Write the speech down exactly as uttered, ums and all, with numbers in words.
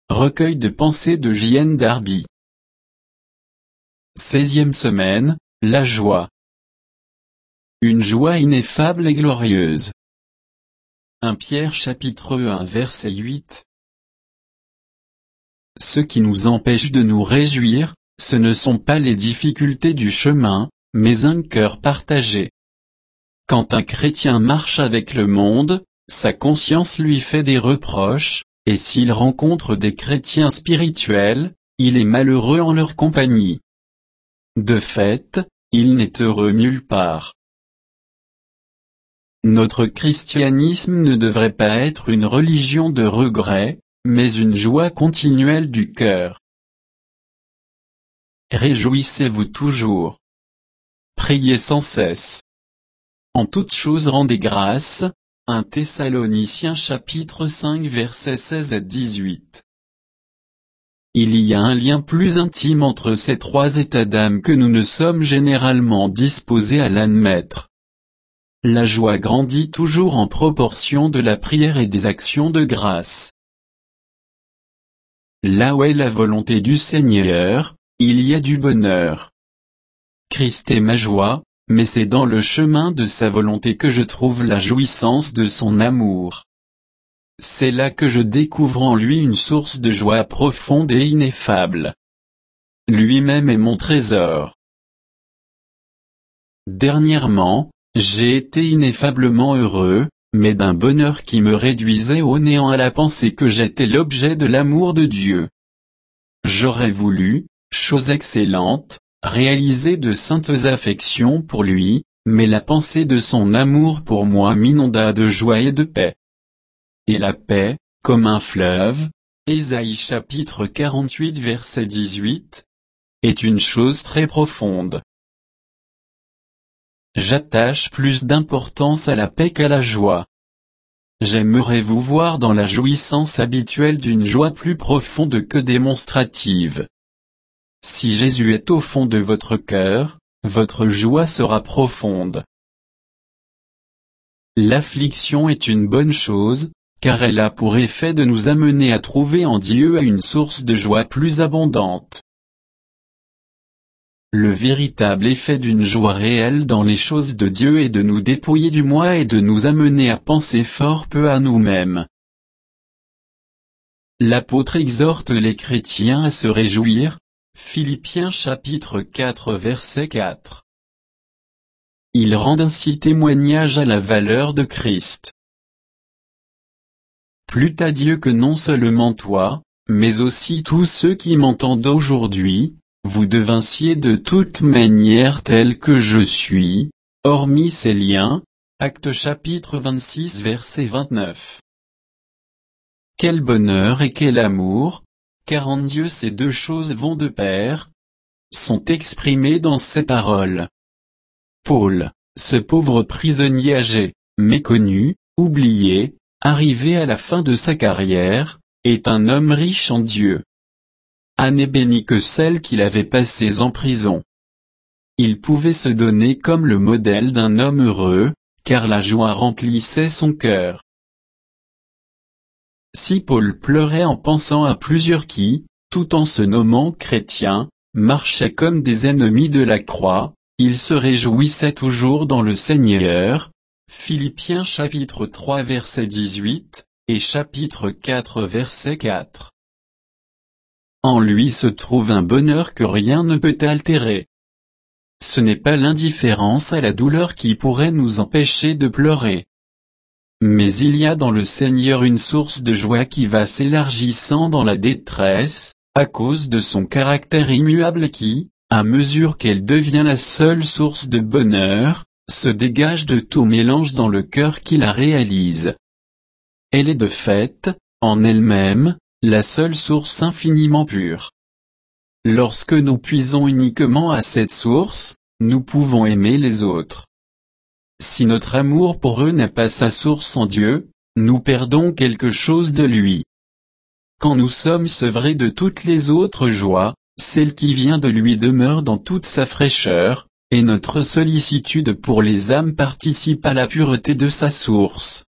recueil de pensées de J N Darby. seizième semaine, la joie. Une joie ineffable et glorieuse. premier Pierre chapitre un verset huit. Ce qui nous empêche de nous réjouir, ce ne sont pas les difficultés du chemin, mais un cœur partagé. Quand un chrétien marche avec le monde, sa conscience lui fait des reproches, et s'il rencontre des chrétiens spirituels, il est malheureux en leur compagnie. De fait, il n'est heureux nulle part. Notre christianisme ne devrait pas être une religion de regret, mais une joie continuelle du cœur. Réjouissez-vous toujours. Priez sans cesse. En toutes choses rendez grâce. premier Thessaloniciens chapitre cinq versets seize à dix-huit. Il y a un lien plus intime entre ces trois états d'âme que nous ne sommes généralement disposés à l'admettre. La joie grandit toujours en proportion de la prière et des actions de grâce. Là où est la volonté du Seigneur, il y a du bonheur. Christ est ma joie, mais c'est dans le chemin de sa volonté que je trouve la jouissance de son amour. C'est là que je découvre en lui une source de joie profonde et ineffable. Lui-même est mon trésor. Dernièrement, j'ai été ineffablement heureux, mais d'un bonheur qui me réduisait au néant à la pensée que j'étais l'objet de l'amour de Dieu. J'aurais voulu, chose excellente, réaliser de saintes affections pour lui, mais la pensée de son amour pour moi m'inonda de joie et de paix. Et la paix, comme un fleuve, Ésaïe chapitre quarante-huit verset dix-huit, est une chose très profonde. J'attache plus d'importance à la paix qu'à la joie. J'aimerais vous voir dans la jouissance habituelle d'une joie plus profonde que démonstrative. Si Jésus est au fond de votre cœur, votre joie sera profonde. L'affliction est une bonne chose, car elle a pour effet de nous amener à trouver en Dieu une source de joie plus abondante. Le véritable effet d'une joie réelle dans les choses de Dieu est de nous dépouiller du moi et de nous amener à penser fort peu à nous-mêmes. L'apôtre exhorte les chrétiens à se réjouir, Philippiens chapitre quatre verset quatre. Il rend ainsi témoignage à la valeur de Christ. Plût à Dieu que non seulement toi, mais aussi tous ceux qui m'entendent aujourd'hui, vous devinssiez de toute manière tel que je suis, hormis ces liens. Actes chapitre vingt-six verset vingt-neuf. Quel bonheur et quel amour, car en Dieu ces deux choses vont de pair, sont exprimées dans ces paroles. Paul, ce pauvre prisonnier âgé, méconnu, oublié, arrivé à la fin de sa carrière, est un homme riche en Dieu. Année bénie que celle qu'il avait passées en prison. Il pouvait se donner comme le modèle d'un homme heureux, car la joie remplissait son cœur. Si Paul pleurait en pensant à plusieurs qui, tout en se nommant chrétiens, marchaient comme des ennemis de la croix, il se réjouissait toujours dans le Seigneur. Philippiens chapitre trois verset dix-huit, et chapitre quatre verset quatre. En lui se trouve un bonheur que rien ne peut altérer. Ce n'est pas l'indifférence à la douleur qui pourrait nous empêcher de pleurer. Mais il y a dans le Seigneur une source de joie qui va s'élargissant dans la détresse, à cause de son caractère immuable qui, à mesure qu'elle devient la seule source de bonheur, se dégage de tout mélange dans le cœur qui la réalise. Elle est de fait, en elle-même, la seule source infiniment pure. Lorsque nous puisons uniquement à cette source, nous pouvons aimer les autres. Si notre amour pour eux n'a pas sa source en Dieu, nous perdons quelque chose de lui. Quand nous sommes sevrés de toutes les autres joies, celle qui vient de lui demeure dans toute sa fraîcheur, et notre sollicitude pour les âmes participe à la pureté de sa source.